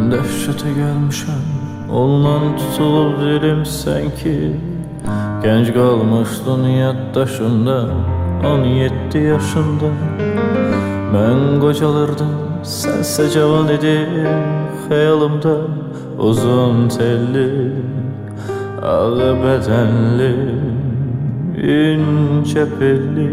dəhşətə gəlmişəm, ondan tutulub dilim sanki. Gənc qalmışdın yaddaşında, 17 yaşında. Mən qocalırdım, sənsə cavan idin xəyalımda. Uzun telli, ağ bədənli, incə belli.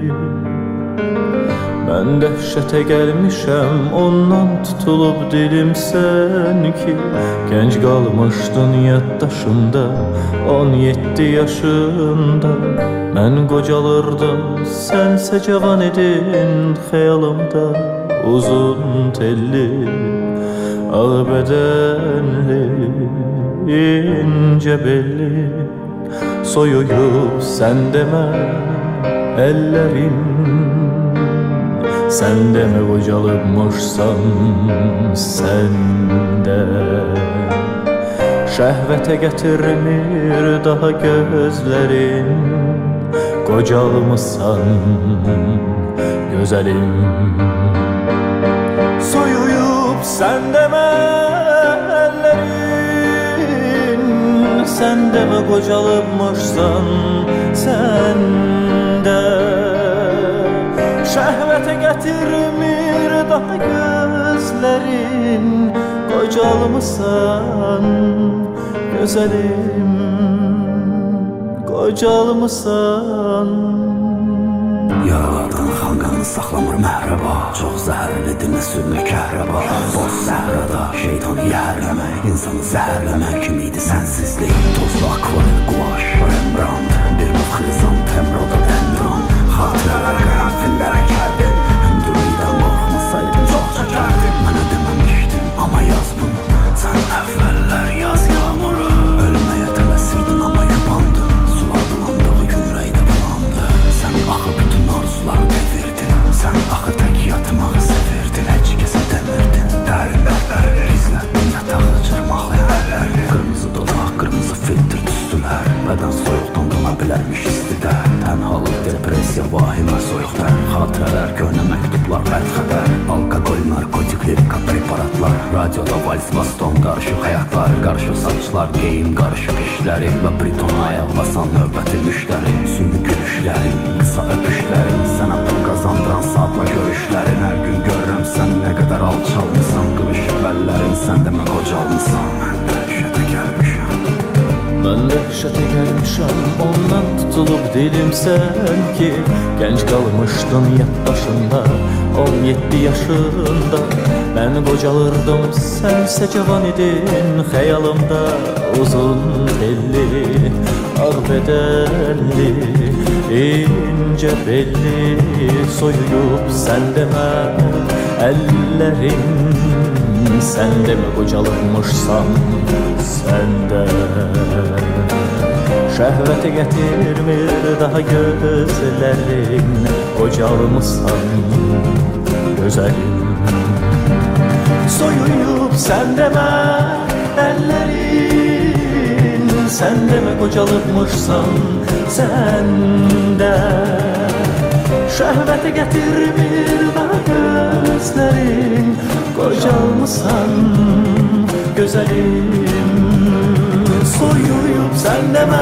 Mən dəhşətə gəlmişəm, ondan tutulub dilim sanki. Gənc qalmışdın yaddaşımda, 17 yaşında. Mən qocalırdım, sənsə cavan idin xəyalımda. Uzun telli, ağ bədənli, incə belli. Soyuyub sən demə əllərin, sən demə qocalıbmışsan sən də. Şəhvətə gətirmir daha gözlərin, qocalmısan gözəlim. Soyuyub sən demə əllərin, sən demə qocalıbmışsan sən də. Şəhvətə gətirmir daha gözlərin, qocalmısan gözəlim, qocalmısan. Yaradan xanqanı saxlamır məhrəba, çox zəhərlidir nə süd nə kəhrəba. Boz səhrada şeytanı yəhərləmək, insanı zəhərləmək kimiydi sənsizlik. Tozlu akvarel quaş, Rembrandt, bir növ xrizant, Emroda Denron. Xatirələr qərənfillərə gəldin, hündürlükdən qorxmasaydın çox çəkərdin. Mənə deməmişdin, amma yaz bunu, sən əvvəllər yaz yağmuru. Ölməyə tələsirdin, amma yabandın, sular bulandığı gün ürəkdə bulandı. Sən axı bütün arzuları devirdin, sən axı tək yatmağı sevirdin. Heç kəsə demirdin, dərin dərdləri gizlətdin, yatağı cırmaqlayan əllərini. Qırmızı dodaq, qırmızı filtr tüstülər, bədən soyuqdan dona bilərmiş istidə. Tənhalıq, depressiya, vahimə, soyuqlar, xatirələr, köhnə məktublar, bədxəbər. Alkoqol, narkotik, lirika, preparatlar, radioda vals, baston, qarışıq həyatlar. Qarışıq saçlar, geyim, qarışıq işləri və britona ayaq basan növbəti müştəri. Süni gülüşlərin, qısa öpüşlərin, sənə pul qazandıran saatla görüşlərin. Hər gün görürəm sən nə qədər alçalmısan, qırışıq əllərin, sən demə qocalmısan. Mən dəhşətə gəlmişəm, mən dəhşətə gəlmişəm, ondan tutulub dilim sanki. Gənc qalmışdın yaddaşında, 17 yaşında. Mən qocalırdım, sənsə cavan idin xəyalımda. Uzun telli, ağ bədənli, incə belli. Soyuyub sən demə əllərin, sən demə qocalıbmışsan sən də. Şəhvətə gətirmir daha gözlərin, qocalmısan gözəlim. Soyuyub sən demə əllərin, sən demə qocalıbmışsan sən də. Şəhvətə gətirmir daha gözlərin, qocalmısan gözəlim. Soyuyub sən demə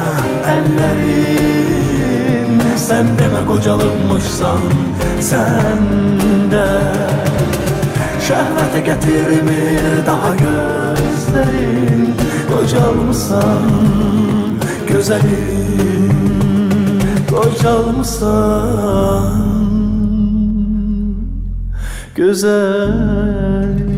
əllərin, sən demə qocalıbmışsan sən də. Şəhvətə gətirmir daha gözlərin, qocalmısan gözəlim, qocalmısan gözəlim.